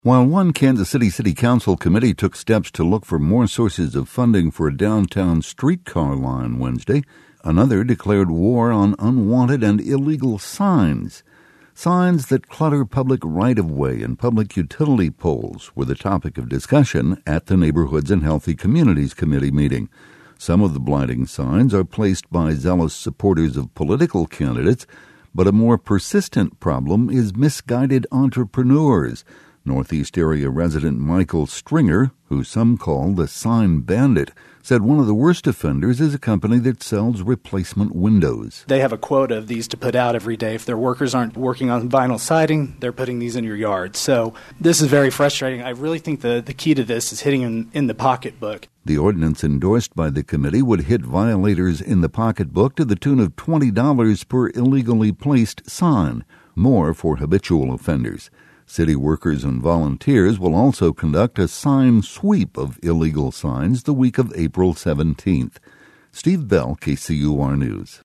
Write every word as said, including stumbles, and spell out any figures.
While one Kansas City City Council committee took steps to look for more sources of funding for a downtown streetcar line Wednesday, another declared war on unwanted and illegal signs. Signs that clutter public right-of-way and public utility poles were the topic of discussion at the Neighborhoods and Healthy Communities Committee meeting. Some of the blighting signs are placed by zealous supporters of political candidates, but a more persistent problem is misguided entrepreneurs. Northeast area resident Michael Stringer, who some call the sign bandit, said one of the worst offenders is a company that sells replacement windows. They have a quota of these to put out every day. If their workers aren't working on vinyl siding, they're putting these in your yard. So this is very frustrating. I really think the, the key to this is hitting in, in the pocketbook. The ordinance endorsed by the committee would hit violators in the pocketbook to the tune of twenty dollars per illegally placed sign, more for habitual offenders. City workers and volunteers will also conduct a sign sweep of illegal signs the week of April seventeenth. Steve Bell, K C U R News.